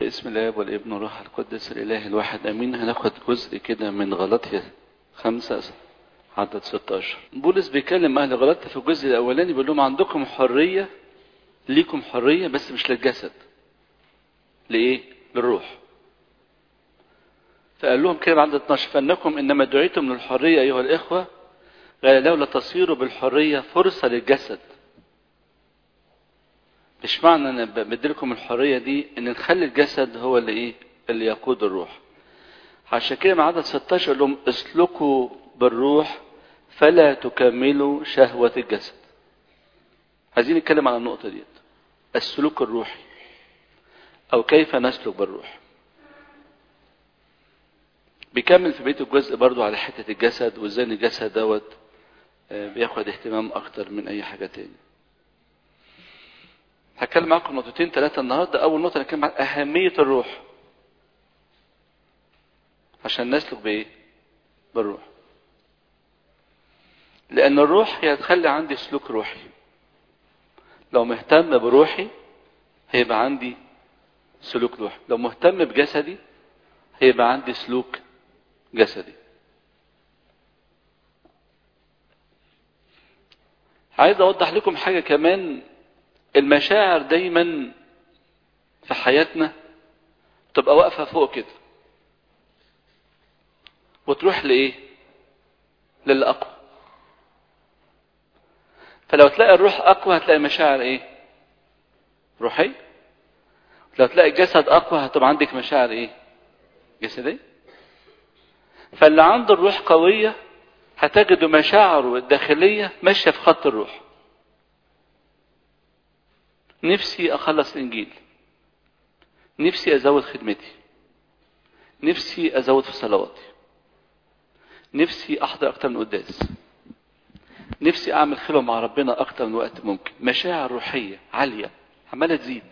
باسم الاب والابن والروح القدس الاله الواحد امين. هناخد جزء كده من غلاطيا 5 عدد 16. بولس بيكلم اهل غلاطيا في الجزء الاولاني بيقول لهم عندكم حريه، ليكم حريه بس مش للجسد. لايه؟ للروح. فقال لهم كده عدد 12: فانكم انما دعيتم للحريه ايها الاخوه غير لولا تصيروا بالحريه فرصه للجسد. مش معنى ان بديلكم الحريه دي ان نخلي الجسد هو اللي يقود الروح. عشان كده مع عدد 16 قال لهم اسلكوا بالروح فلا تكملوا شهوة الجسد. عايزين نتكلم عن النقطة دي، السلوك الروحي او كيف نسلك بالروح. بيكمل في بيت الجزء برضو على حتة الجسد وازاي الجسد دوت بياخد اهتمام اكتر من اي حاجة تاني. هتكلم معاكم نقطتين 3 النهاردة. اول نقطة هنتكلم عن اهمية الروح عشان نسلك بايه؟ بالروح. لان الروح هي تخلي عندي سلوك روحي. لو مهتم بروحي هيبقى عندي سلوك روحي، لو مهتم بجسدي هيبقى عندي سلوك جسدي. عايز اوضح لكم حاجة كمان. المشاعر دايما في حياتنا تبقى واقفة فوق كده وتروح لايه؟ للي اقوى. فلو تلاقي الروح اقوى هتلاقي مشاعر ايه؟ روحية. لو تلاقي الجسد اقوى هتبقى عندك مشاعر ايه؟ جسدية. فاللي عنده الروح قوية هتجد مشاعره الداخلية ماشية في خط الروح. نفسي اخلص الانجيل، نفسي ازود خدمتي، نفسي ازود في صلواتي، نفسي احضر اكتر من قداس، نفسي اعمل خلوة مع ربنا اكتر من وقت ممكن. مشاعر روحية عالية عمالة تزيد.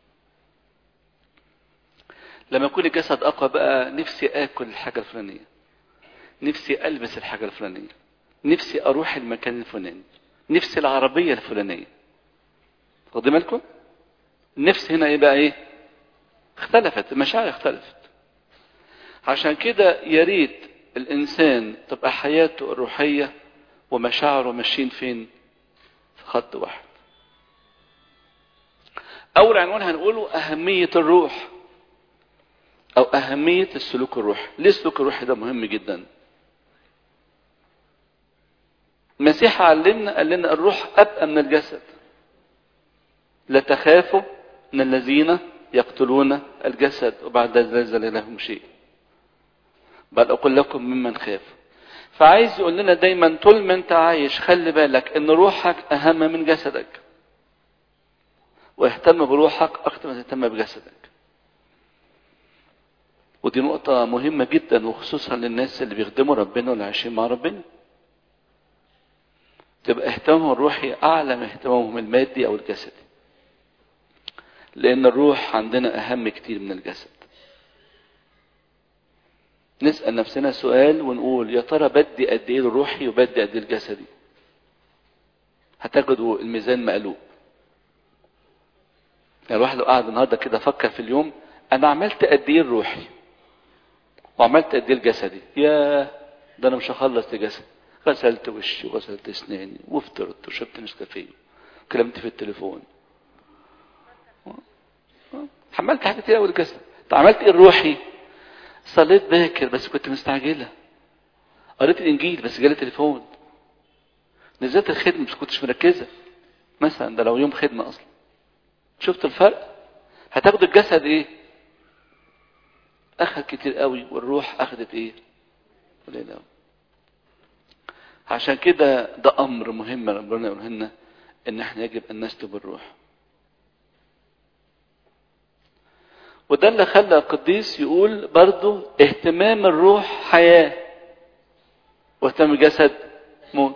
لما يكون الجسد اقوى بقى نفسي اكل الحاجة الفلانية، نفسي البس الحاجة الفلانية، نفسي اروح المكان الفلاني، نفسي العربية الفلانية. واخدين بالكم؟ النفس هنا ايه بقى؟ ايه؟ اختلفت، المشاعر اختلفت. عشان كده يا ريت الانسان تبقى حياته الروحية ومشاعره ماشيين فين؟ في خط واحد. اول عنوان هنقوله اهمية الروح او اهمية السلوك الروحي. ليه السلوك الروحي ده مهم جدا؟ المسيح علمنا، قال لنا الروح ابقى من الجسد. لا تخافوا من الذين يقتلون الجسد وبعد ذلك لهم شيء، بل اقول لكم ممن خاف. فعايز يقول لنا دايما طول ما انت عايش خلي بالك ان روحك اهم من جسدك، واهتم بروحك اكتر ما تهتم بجسدك. ودي نقطة مهمة جدا وخصوصا للناس اللي بيخدموا ربنا واللي عايشين مع ربنا. تبقى اهتمامهم الروحي اعلى من اهتمامهم المادي او الجسدي، لان الروح عندنا اهم كتير من الجسد. نسأل نفسنا سؤال ونقول يا ترى بدي قد ايه الروحي وبدي قد ايه الجسدي؟ هتجدوا الميزان مقلوب. يعني الواحد لو قاعد النهارده كده فكر في اليوم انا عملت قد ايه الروحي وعملت قد ايه الجسدي، يا ده انا مش هخلص لجسدي. غسلت وشي وغسلت اسناني وفطرت وشربت نسكافيه وكلمت في التليفون، عملت حاجات كتير قوي للجسد. طب عملت ايه الروحي؟ صليت باكر بس كنت مستعجله، قريت الانجيل بس جالي تليفون، نزلت الخدمه بس كنتش مركزه مثلا، ده لو يوم خدمه اصلا. شفت الفرق؟ هتاخد الجسد ايه؟ اخذ كتير قوي والروح اخذت ايه؟ قليل قوي. عشان كده ده امر مهم ربنا يقوله لنا ان احنا يجب ان نسلك بالروح. وده اللي خلى القديس يقول برضو اهتمام الروح حياة واهتمام الجسد موت.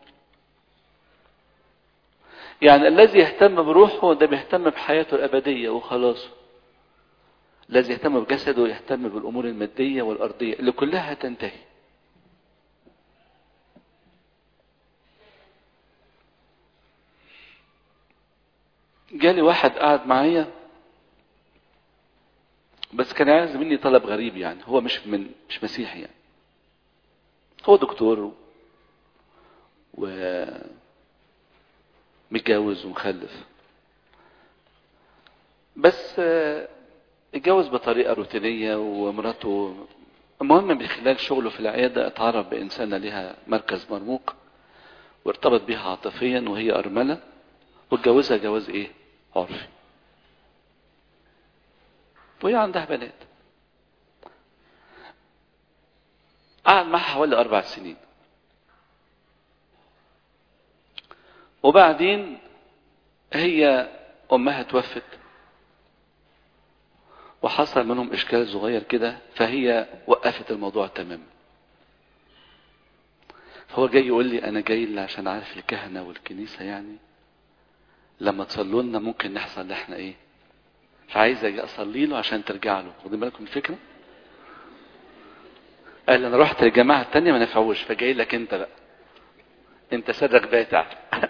يعني الذي يهتم بروحه ده بيهتم بحياته الأبدية وخلاصه. الذي يهتم بجسده يهتم بالأمور المادية والأرضية اللي كلها هتنتهي. جالي واحد قاعد معايا بس كان عايز مني طلب غريب يعني. هو مش مسيحي يعني، هو دكتور ومتجوز ومخلف، بس اتجوز بطريقة روتينية. ومراته المهم من خلال شغله في العيادة اتعرف بإنسانة لها مركز مرموق، وارتبط بها عاطفيا وهي أرملة، واتجوزها جواز ايه؟ عرفي. وهي عندها بنات. قعد معها حوالي 4 سنين، وبعدين هي أمها توفت، وحصل منهم إشكال صغير كده، فهي وقفت الموضوع تماما. فهو جاي يقول لي أنا جاي عشان عارف الكهنة والكنيسة يعني لما تصلوا لنا ممكن نحصل اللي احنا ايه، فعايز اجي اصلي له عشان ترجع له. واخدين بالكم من الفكره؟ قال انا رحت للجماعه التانيه ما نفعوش، فجاي لك انت بقى، انت سرك باتع.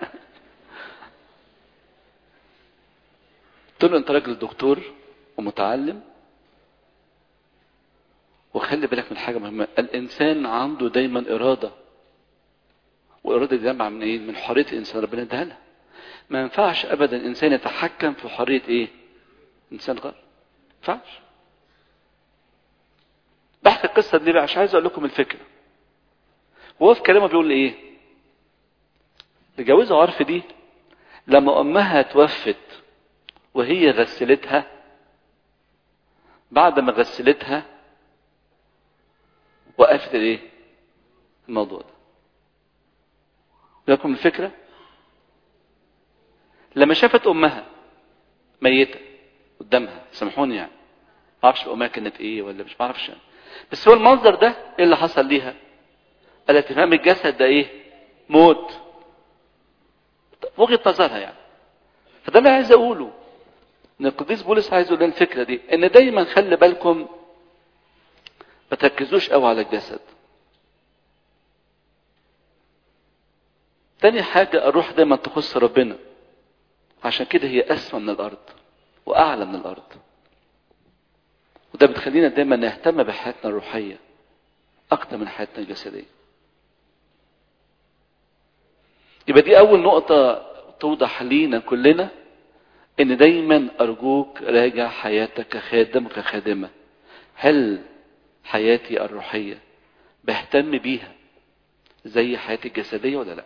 قلت له انت راجل دكتور ومتعلم، وخلي بالك من حاجه مهمه، الانسان عنده دايما اراده، والاراده دي جامعه من ايه؟ من حريه الانسان ربنا اداها لها. ما ينفعش ابدا انسان يتحكم في حريه ايه؟ انسان غير. ما ينفعش. بحكي القصه دي بقى عشان عايز اقول لكم الفكره. وهو في كلامه بيقول لي ايه؟ اللي جوزها عرف دي لما امها توفت وهي غسلتها، بعد ما غسلتها وقفت الايه؟ الموضوع ده. لكم الفكره؟ لما شافت امها ميته قدامها، سامحوني يعني، ما اعرفش امها كانت ايه ولا مش بعرفش يعني. بس هو المنظر ده ايه اللي حصل ليها؟ قالت تفهم الجسد ده ايه؟ موت. وجهة نظرها يعني. فده اللي عايز اقوله، ان القديس بولس عايز يقول لنا الفكره دي، ان دايما خلي بالكم ما تركزوش قوي على الجسد. تاني حاجه الروح دايما تخص ربنا، عشان كده هي اسمى من الارض واعلى من الارض، وده بتخلينا دايما نهتم بحياتنا الروحيه اكتر من حياتنا الجسديه. يبقى دي اول نقطه توضح لينا كلنا، ان دايما ارجوك راجع حياتك كخادم وكخادمه. هل حياتي الروحيه بهتم بيها زي حياتي الجسديه ولا لا؟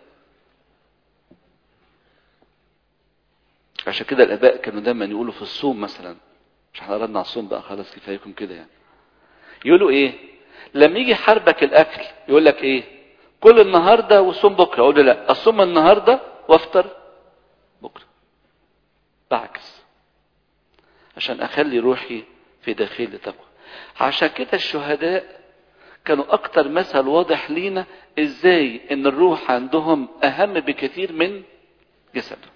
عشان كده الاباء كانوا دايما يقولوا في الصوم مثلا، مش احنا قررنا على الصوم بقى خلاص كفايكم كده يعني، يقولوا ايه لما يجي حربك الاكل؟ يقول لك ايه؟ كل النهارده وصوم بكره. اقول له لا، اصوم النهارده وافطر بكره. بعكس، عشان اخلي روحي في داخلي تقوى. عشان كده الشهداء كانوا اكتر مثل واضح لينا ازاي ان الروح عندهم اهم بكثير من جسدهم.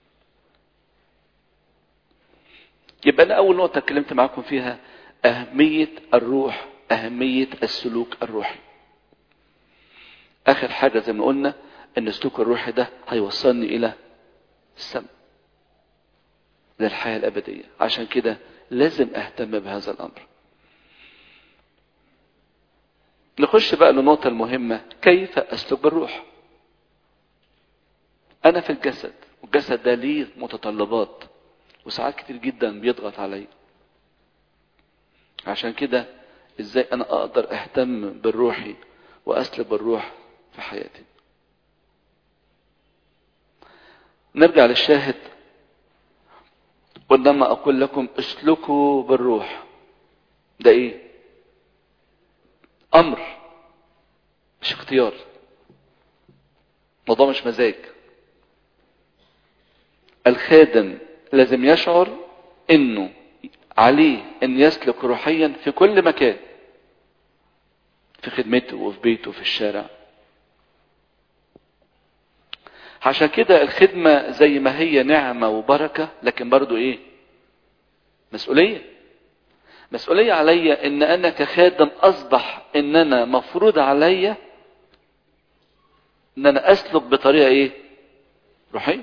يبقى انا اول نقطه اتكلمت معاكم فيها اهميه الروح، اهميه السلوك الروحي. اخر حاجه زي ما قلنا ان السلوك الروحي ده هيوصلني الى السماء، للحياه الابديه. عشان كده لازم اهتم بهذا الامر. نخش بقى للنقطه المهمه، كيف اسلك بالروح؟ انا في الجسد، والجسد ده ليه متطلبات، وساعات كتير جدا بيضغط علي. عشان كده ازاي انا اقدر اهتم بالروحي واسلك بالروح في حياتي؟ نرجع للشاهد، وعندما اقول لكم اسلكوا بالروح، ده ايه؟ امر، مش اختيار. الموضوع مش مزاج. الخادم لازم يشعر انه عليه ان يسلك روحيا في كل مكان، في خدمته وفي بيته وفي الشارع. عشان كده الخدمة زي ما هي نعمة وبركة، لكن برضو ايه؟ مسؤولية. مسؤولية عليا ان انا كخادم اصبح ان انا مفروض عليا ان انا اسلك بطريقة ايه؟ روحية.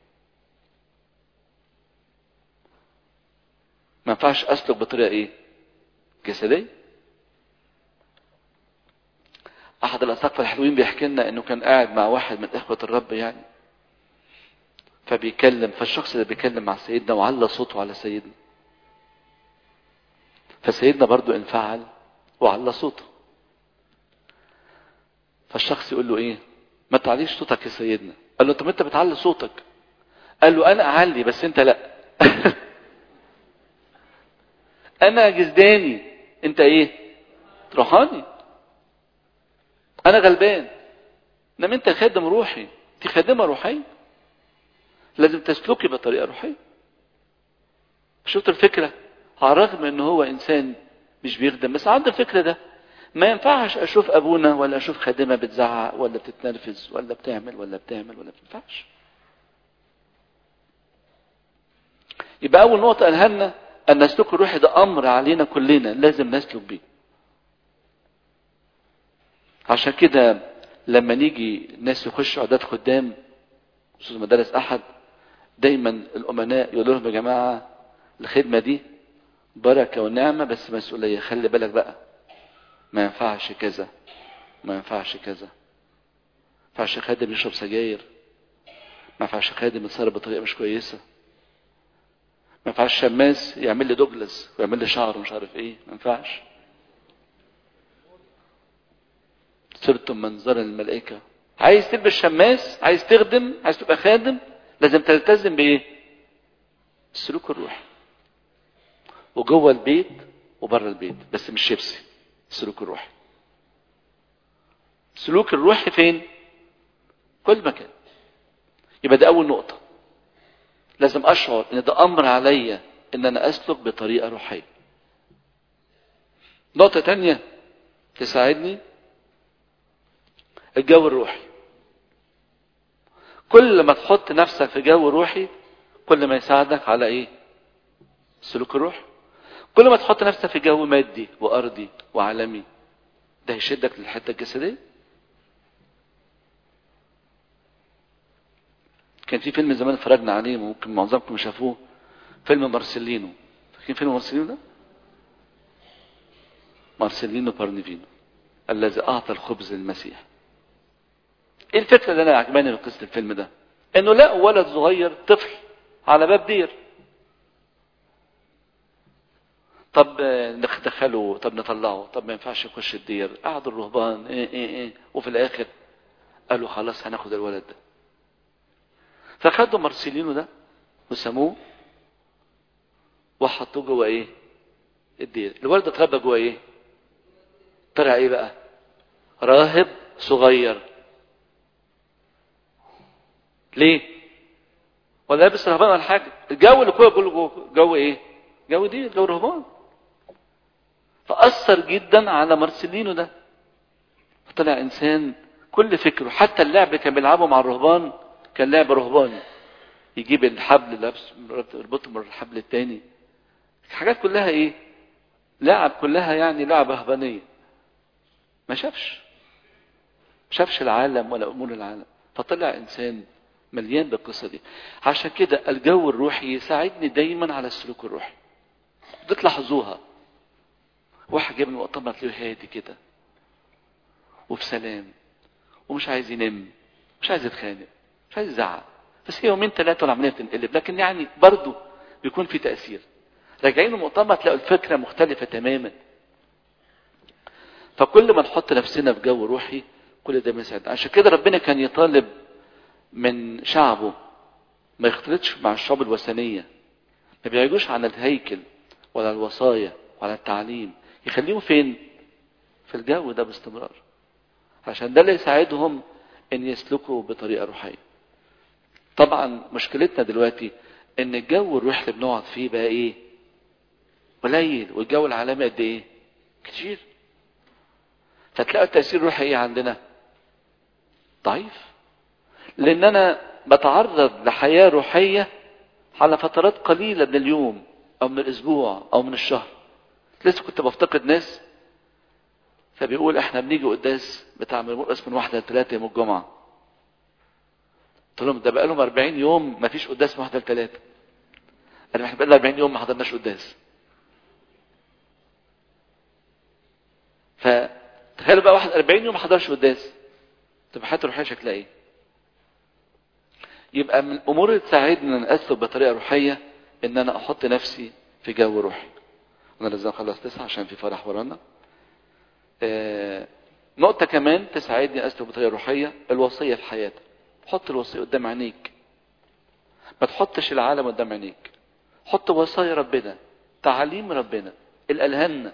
ما ينفعش اسلك بطريقة ايه؟ جسدية. احد الاساقفة الحلوين بيحكي لنا انه كان قاعد مع واحد من اخوة الرب يعني، فبيكلم، فالشخص اللي بيكلم مع سيدنا وعلى صوته على سيدنا، فسيدنا برضو انفعل وعلى صوته. فالشخص يقول له ايه؟ ما تعليش صوتك يا سيدنا. قال له طب انت بتعلي صوتك. قال له انا اعلي بس انت لا. انا جسداني، انت ايه؟ روحاني. انا غلبان، انما انت خادم روحي، انت خادمة روحية، لازم تسلكي بطريقة روحية. شفت الفكرة؟ على الرغم ان هو انسان مش بيخدم بس عنده الفكرة ده. ما ينفعش اشوف ابونا ولا اشوف خادمة بتزعق ولا بتتنرفز ولا بتعمل ولا ما ينفعش. يبقى اول نقطة قالها لنا ان السلوك الروحي ده امر علينا كلنا لازم نسلك بيه. عشان كده لما نيجي ناس يخشوا عداد خدام خصوصا مدارس احد، دايما الامناء يقولوا لهم يا جماعة الخدمة دي بركة ونعمة بس مسؤولية، خلي بالك بقى، ما ينفعش كذا، ما ينفعش كذا، ما ينفعش خادم يشرب سجاير، ما ينفعش خادم يتصرف بطريقة مش كويسة، ما ينفعش شماس يعمل لي دوجلس ويعمل لي شعر ومش عارف ايه، ما ينفعش. صرتم منظرا للملائكة. عايز تلبس شماس، عايز تخدم، عايز تبقى خادم، لازم تلتزم بايه؟ السلوك الروحي، وجوه البيت وبره البيت، بس مش شيبسي. السلوك الروحي، السلوك الروحي فين؟ كل مكان. يبقى ده اول نقطة، لازم اشعر ان ده امر عليا ان انا اسلك بطريقة روحية. نقطة تانية تساعدني، الجو الروحي. كل ما تحط نفسك في جو روحي كل ما يساعدك على ايه؟ السلوك الروحي. كل ما تحط نفسك في جو مادي وارضي وعالمي ده هيشدك للحته الجسديه. كان في فيلم زمان اتفرجنا عليه ممكن معظمكم شافوه، فيلم مارسيلينو. فاكرين فيلم مارسيلينو ده؟ مارسيلينو بارنيفينو الذي اعطى الخبز للمسيح. ايه الفكره اللي انا عجباني في قصه الفيلم ده؟ انه لقوا ولد صغير طفل على باب دير. طب ندخله، طب نطلعه، طب ما ينفعش يخش الدير. قعدوا الرهبان ايه وفي الاخر قالوا خلاص هناخد الولد ده. فخدوا مارسيلينو ده وسموه وحطوه جوه ايه؟ الدير. الولد اتربى جوه ايه؟ طلع ايه بقى؟ راهب صغير. ليه؟ ولا لابس رهبان ولا حاجه، الجو اللي كله جو ايه؟ جو دير، جو رهبان. فاثر جدا على مارسيلينو ده، طلع انسان كل فكره. حتى اللعب اللي كان بيلعبه مع الرهبان كان لعب رهباني، يجيب الحبل لابس يربطه من الحبل التاني، حاجات كلها ايه؟ لعب، كلها يعني لعبة رهبانية. ما شافش العالم ولا امور العالم، فطلع انسان مليان بالقصة دي. عشان كده الجو الروحي يساعدني دايما على السلوك الروحي. بتلاحظوها واحد جاي من المؤتمر تلاقيه هادي كده وبسلام ومش عايز ينام، مش عايز يتخانق، مش عايز يزعق، بس هي يومين ثلاثة والعملية بتنقلب، لكن يعني برضه بيكون في تأثير. راجعين المؤتمر تلاقوا الفكرة مختلفة تماما. فكل ما نحط نفسنا في جو روحي كل ده بيساعد. عشان كده ربنا كان يطالب من شعبه ما يختلطش مع الشعوب الوثنية، ما بيعيجوش على الهيكل ولا الوصايا ولا التعليم، يخليهم فين؟ في الجو ده باستمرار، عشان ده اللي يساعدهم ان يسلكوا بطريقة روحية. طبعا مشكلتنا دلوقتي ان الجو الروحي اللي بنقعد فيه بقى ايه؟ قليل، والجو العالمي قد ايه؟ كتير. فتلاقوا التأثير الروحي ايه عندنا؟ ضعيف. لان انا بتعرض لحياة روحية على فترات قليلة من اليوم او من الاسبوع او من الشهر. لسه كنت بفتقد ناس فبيقول احنا بنيجي قداس بتاع مرقس من 1 ل3 يوم الجمعة. قلت لهم ده بقالهم 40 يوم ما فيش قداس من 1 ل3. احنا بقالنا 40 يوم ما حضرناش قداس. فتخيلوا بقى واحد 40 يوم ما حضرش قداس، تبقى حياته الروحيه شكلها ايه؟ يبقى من الامور اللي تساعدني ان اسلك بطريقه روحيه ان انا احط نفسي في جو روحي. انا لازم اخلص 9 عشان في فرح ورانا. نقطة كمان تساعدني اسلك بطريقة روحية، الوصية في حياتك. حط الوصية قدام عينيك، ما تحطش العالم قدام عينيك. حط وصايا ربنا، تعاليم ربنا اللي قالها لنا.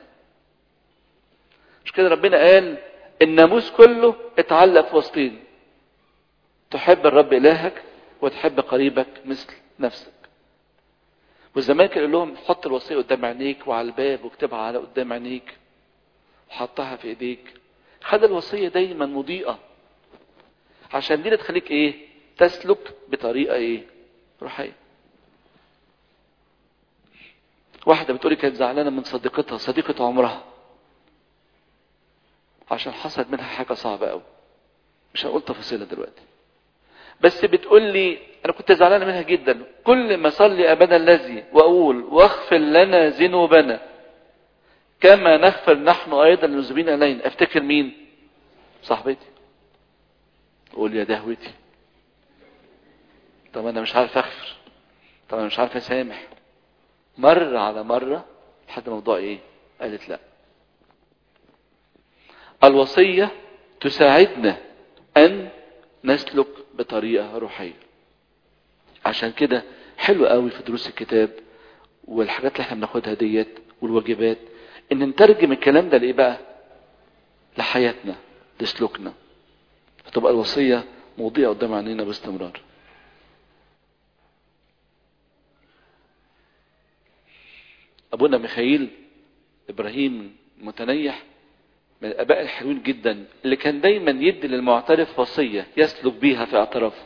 مش كده ربنا قال الناموس كله اتعلق في وسطين، تحب الرب الهك وتحب قريبك مثل نفسك. والزمان كان يقول لهم حط الوصية قدام عينيك وعلى الباب واكتبها على قدام عينيك وحطها في ايديك. خلي الوصية دايما مضيئة عشان دي تخليك ايه؟ تسلك بطريقة ايه؟ روحية. واحدة بتقولي كانت زعلانة من صديقتها، صديقة عمرها، عشان حصلت منها حاجة صعبة قوي، مش هقول تفاصيلها دلوقتي، بس بتقول لي انا كنت زعلانة منها جدا، كل ما صلي ابانا الذي واقول واغفر لنا ذنوبنا كما نغفر نحن ايضا للمذنبين الينا، افتكر مين؟ صاحبتي. اقول يا دهوتي، طب انا مش عارف اغفر، طب انا مش عارف اسامح. مرة على مرة لحد موضوع ايه؟ قالت لا. الوصية تساعدنا ان نسلك بطريقة روحية. عشان كده حلو قوي في دروس الكتاب والحاجات اللي احنا بناخدها ديت والواجبات ان نترجم الكلام ده لايه بقى؟ لحياتنا، لسلوكنا، فتبقى الوصية موضوعة قدام عينينا باستمرار. ابونا ميخائيل ابراهيم متنيح من الاباء الحلوين جدا اللي كان دايما يدي للمعترف وصية يسلك بيها في اعترافه،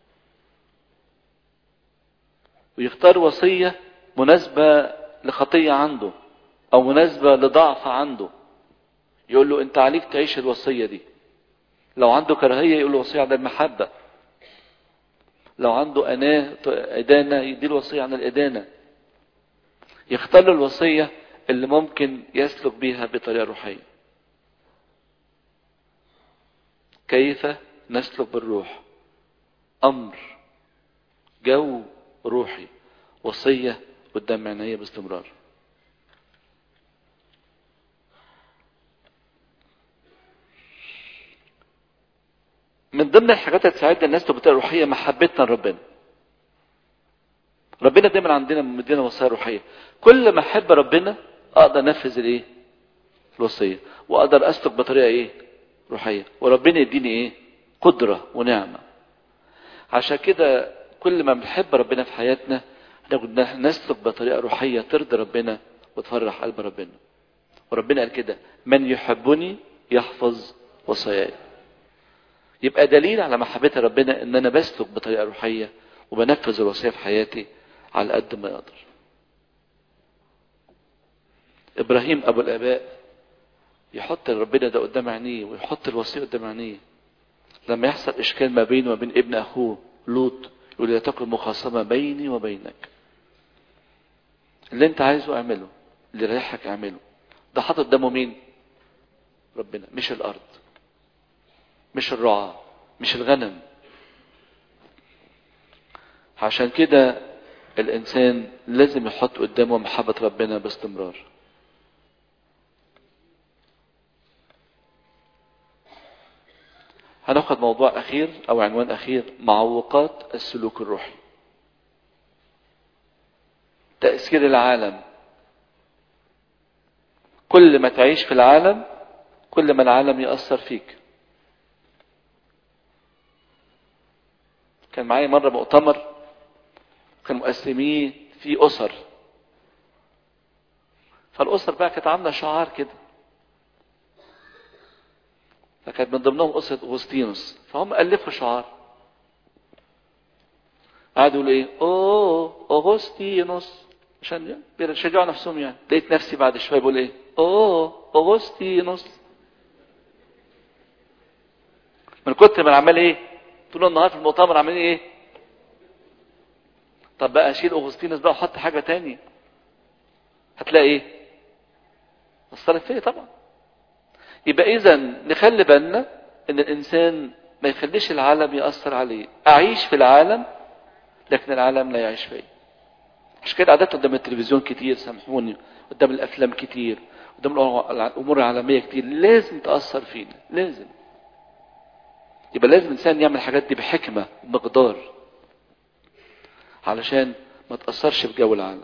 ويختار وصية مناسبة لخطية عنده او مناسبة لضعف عنده، يقول له انت عليك تعيش الوصية دي. لو عنده كراهية يقول له وصية عن المحبة، لو عنده إدانة يديله وصية عن الإدانة. يختار له الوصية اللي ممكن يسلك بيها بطريقة روحية. كيف نسلك بالروح؟ أمر، جو روحي، وصية قدام عينيا باستمرار. من ضمن الحاجات اللي تساعدنا الناس بطريقة روحية محبتنا لربنا. ربنا دايما عندنا مدينا وصايا روحية، كل ما احب ربنا اقدر انفذ الايه؟ الوصية، واقدر اسلك بطريقة ايه؟ روحية، وربنا يديني ايه؟ قدرة ونعمة. عشان كده كل ما بنحب ربنا في حياتنا نسلك بطريقة روحية ترضي ربنا وتفرح قلب ربنا. وربنا قال كده من يحبني يحفظ وصاياي. يبقى دليل على محبة ربنا ان انا بسلك بطريقة روحية وبنفذ الوصية في حياتي على قد ما اقدر. ابراهيم ابو الاباء يحط ربنا ده قدام عينيه ويحط الوصية قدام عينيه. لما يحصل اشكال ما بينه وبين ابن اخوه لوط يقول لا تكن مخاصمة بيني وبينك، اللي انت عايزه اعمله، اللي يريحك اعمله. ده حاطط قدامه مين؟ ربنا، مش الارض، مش الرعاة، مش الغنم. عشان كده الانسان لازم يحط قدامه محبة ربنا باستمرار. هناخد موضوع اخير او عنوان اخير، معوقات السلوك الروحي. تأثير العالم. كل ما تعيش في العالم كل ما العالم يأثر فيك. كان معايا مرة مؤتمر كانوا مقسمين في أسر، فالأسر بقى كانت عاملة شعار كده، فكانت من ضمنهم أسرة أغسطينوس، فهم ألفوا شعار قعدوا يقولوا إيه؟ أوه أغسطينوس، عشان بيشجعوا نفسهم يعني. لقيت نفسي بعد شوية بقول إيه؟ أوه أغسطينوس، من كتر ما عمال إيه؟ طول النهار في المؤتمر عمالين إيه؟ طب بقى أشيل أغسطينوس بقى وحط حاجة تانية، هتلاقي إيه؟ أثرت فيا طبعا. يبقى اذا نخلي بالنا ان الانسان ما يخليش العالم يأثر عليه. اعيش في العالم لكن العالم لا يعيش فيا. عشان كده قعدت قدام التلفزيون كتير، سامحوني، قدام الافلام كتير، قدام الامور العالميه كتير، لازم تأثر فينا، لازم. يبقى لازم الانسان يعمل الحاجات دي بحكمه بمقدار علشان ما تأثرش بجو العالم.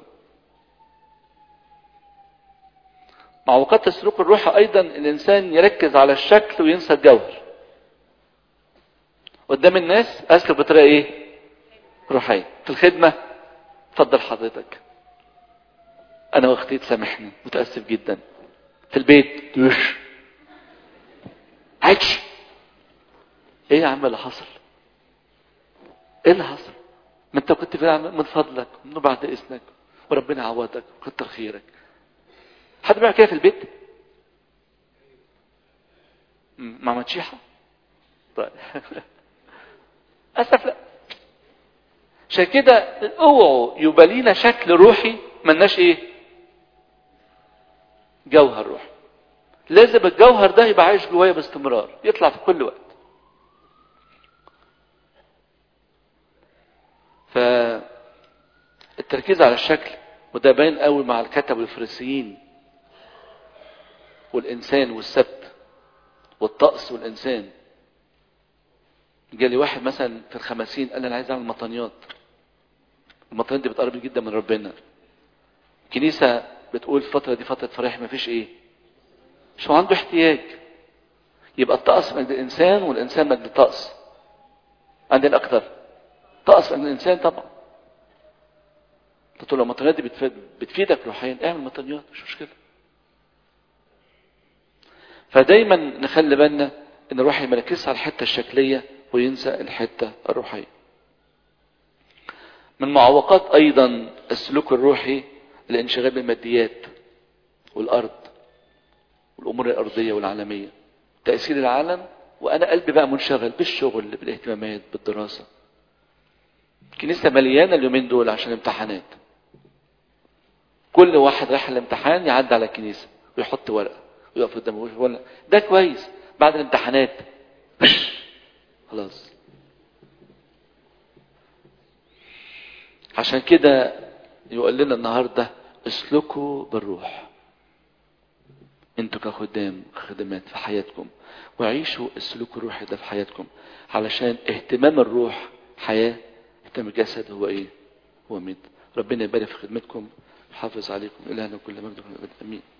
معوقات السلوك الروحي ايضا الانسان يركز على الشكل وينسى الجوهر. قدام الناس اسلك بطريقه ايه؟ روحيه. في الخدمه اتفضل حضرتك، انا واختي تسامحني متاسف جدا. في البيت عادش. ايه يا عم اللي حصل؟ ايه اللي حصل؟ ما انت كنت في من فضلك من بعد اذنك وربنا يعوضك وكتر خيرك. حد بيعمل كده في البيت؟ مع متشيحه؟ طيب اسف لا. عشان كده اوعوا يبقى لينا شكل روحي ملناش ايه؟ جوهر روحي. لازم الجوهر ده يبقى عايش جوايا باستمرار، يطلع في كل وقت. فالتركيز على الشكل، وده باين قوي مع الكتب والفريسيين والانسان والسبت والطقس والانسان. جالي واحد مثلا في الخمسين قال انا عايز اعمل مطانيات. المطانيات دي بتقرب جدا من ربنا. الكنيسه بتقول الفتره دي فتره فرح، ما فيش ايه، مش هو عنده احتياج. يبقى الطقس مجد الانسان والانسان مجد الطقس. عندنا اكتر طقس من الانسان طبعا. تقول له المطانيات دي بتفيدك روحيا، اعمل مطانيات مش مشكله. فدايما نخلي بالنا ان الروحي ما يركزش على الحته الشكليه وينسى الحته الروحيه. من معوقات ايضا السلوك الروحي الانشغال بالماديات والارض والامور الارضيه والعالميه، تاثير العالم، وانا قلبي بقى منشغل بالشغل بالاهتمامات بالدراسه. الكنيسه مليانه اليومين دول عشان امتحانات. كل واحد رايح الامتحان يعدي على الكنيسه ويحط ورقه ويقف قدامه ويقول ده كويس. بعد الامتحانات خلاص. عشان كده يقول لنا النهارده اسلكوا بالروح انتوا كخدام خدمات في حياتكم، وعيشوا السلوك الروحي ده في حياتكم، علشان اهتمام الروح حياه، اهتمام الجسد هو ايه؟ هو ميت. ربنا يبارك في خدمتكم، يحافظ عليكم. الهنا كل مجد. امين.